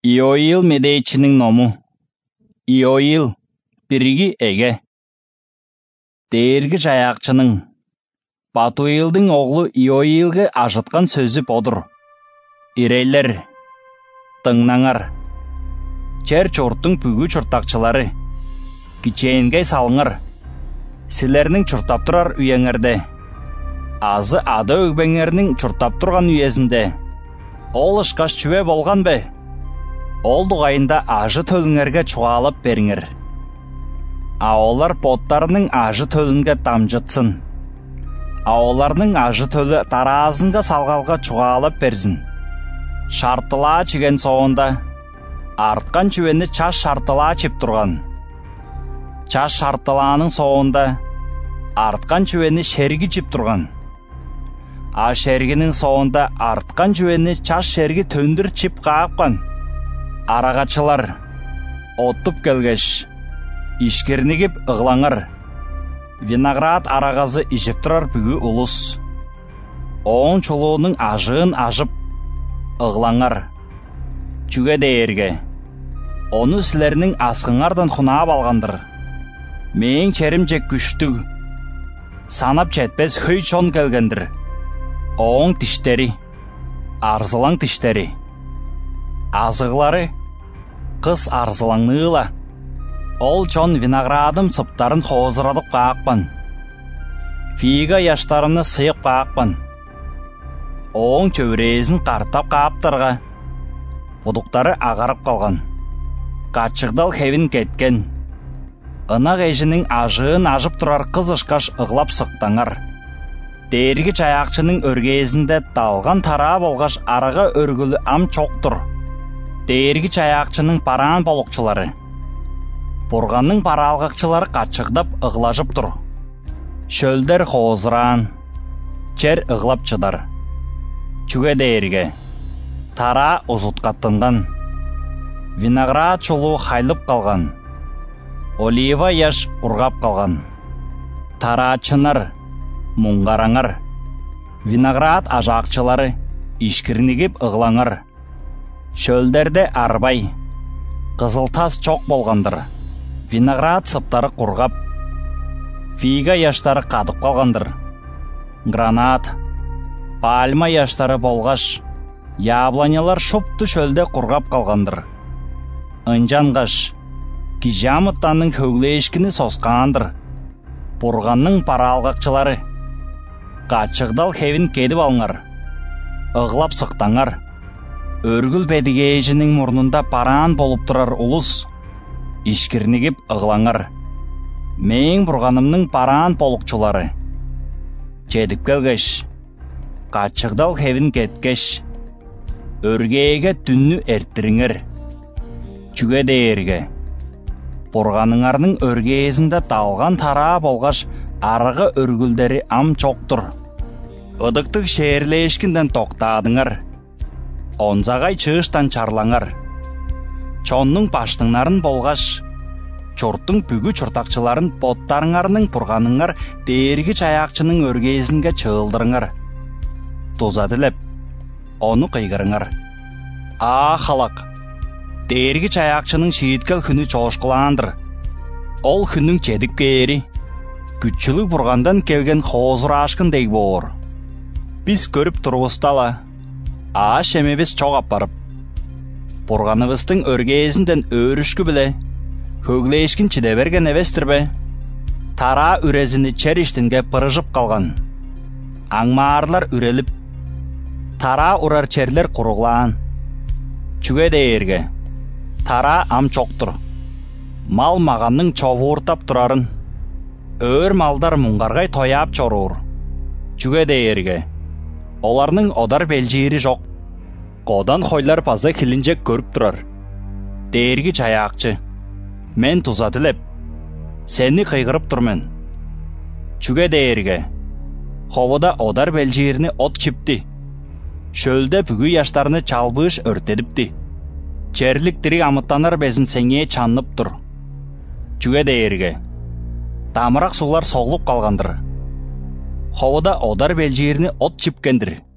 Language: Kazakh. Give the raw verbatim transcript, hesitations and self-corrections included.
Иоил медейчінің ному. Иоил біргі әге. Дергі жаяқчының. Батуилдің оғлы Иоилге ажытқан сөзі бодыр. Ирейлер, тыңнаңар. Чер чорттың бүгі чұртақчылары. Кичейінге салыңар. Сілерінің чұртап тұрар үйеңірді. Азы ады өгбеңерінің чұртап тұрған үйезінде. Ол ұшқаш чүве болған бе? Ол дұғайында ажы төліңерге чуалып беріңер. Аолар боттарының ажы төлінге дамжытсын. Аоларының ажы төлі таразынға салғалға чуалып берсін. Шартыла чеген соғында, артқан чүвені чаш шартыла чеп тұрған. Чаш шартыланың соғында, артқан чүвені шергі чеп тұрған. А шергінің соғында артқан чүвені чаш шергі төндір чеп қағапқан. Арағачылар, оттып келгеш, ішкернегіп ұғлаңыр. Виноград арағазы ижеп тұрар бүгі ұлыс. Оң чолуының ажығын ажып, ұғлаңыр. Чүге дейерге, оны сілерінің асқыңардан құнап алғандыр. Мен черім жек күшті, санап четпес хөй чон келгендір. Оң тіштері, арзылаң тіштері. Азығылары, қыз арзылаңнығыла. Ол чон виноградым сыптарын қозырадып қақпан. Фига яштарыны сыйып қақпан. Оң чөурезін қартап қаптырға. Бұдықтары ағарып қалған. Қачығдал хевін кеткен. Инақ ежінің ажығын ажып тұрар қыз ұшқаш ұғлап сықтаңар. Дергі чаяқчының өргезінде далған тара болғаш арығы өргілі ам чоқтыр. Дергі чаяқчының паран болықчылары. Бұрғанның паралғақчылары қачығдап ұғлажып тұр. Шөлдер қозыран, чер ұғлап чыдар. Чүге дерге, тара ұзытқаттынған. Виноград чулу хайлып қалған. Олива яш ұрғап қалған. Тара чынар, мұңғараңар. Виноград ажақчылары ішкірнегіп ұғлаңар. Шөлдерде арбай, қызылтас чоқ болғандыр. Виноград сыптары құрғап, фига яштары қадып қалғандыр. Гранат, пальма яштары болғаш, ябланялар шопты шөлде құрғап қалғандыр. Үнжанғаш, кижамыттанның көглешкіні сосқандыр. Бұрғанның паралғақчылары, қачығдал хевін кедіп алыңар. Ұғлап сықтаңар. Өргіл бәдігейжінің мұрнында паран болып тұрар ұлыс. Ішкірнегіп ұғлаңар. Мен бұрғанымның паран болықчылары. Чедіп келгеш. Қачығдал хевін кеткеш. Өргейге түнні әрттіріңер. Чүге дейерге. Бұрғаныңарның өргейізінде талған тара болғаш арығы өргілдері ам чоқтыр. Ыдықтық шерлешкінден тоқтадыңар. Онзағай чыштан чарлаңар. Чонның паштыңнарын болғаш, чорттың бүгі чұртақчыларын боттарыңарының бұрғаныңар дергі чаяқчының өргезінге чылдырыңар. Тозадылеп, оны қиғырыңар. А халақ, дергі чаяқчының шейіткел күні чошқыландыр. Ол күннің чедіп кейері, күтчілік бұрғандан келген қозыр ашқын дейг болыр. Біз көріп тұрғыстала. А шемебіз чоғап барып. Бұрғаныбыстың өргезінден өрішкі біле, көглешкін чиде берген евестір бе. Тара үрезіні черіштінге пырыжып қалған. Аңмарлар үреліп, тара ұрар черлер құрығлан. Чүге дейерге, тара ам чоқтыр. Мал мағанның човы ұртап тұрарын. Өр малдар мұңғарғай тояп чоруыр. Чүге дейерге, оларның одар белжейірі жоқ. Қодан хойлар паза кілінжек көріп тұрар. Дергі чаяқчы, мен тұзатылеп, сені қиғырып тұрмен. Чүге дейерге, ховыда одар белжейіріні от чіпті. Шөлде бүгі яштарыны чалбыш өртедіпті. Черлік тірі амыттанар безін сеңе чанып тұр. Чүге дейерге, тамырақ сулар соғылып қалғандыр. Ховыда одар белжейіріні от чіпкендір.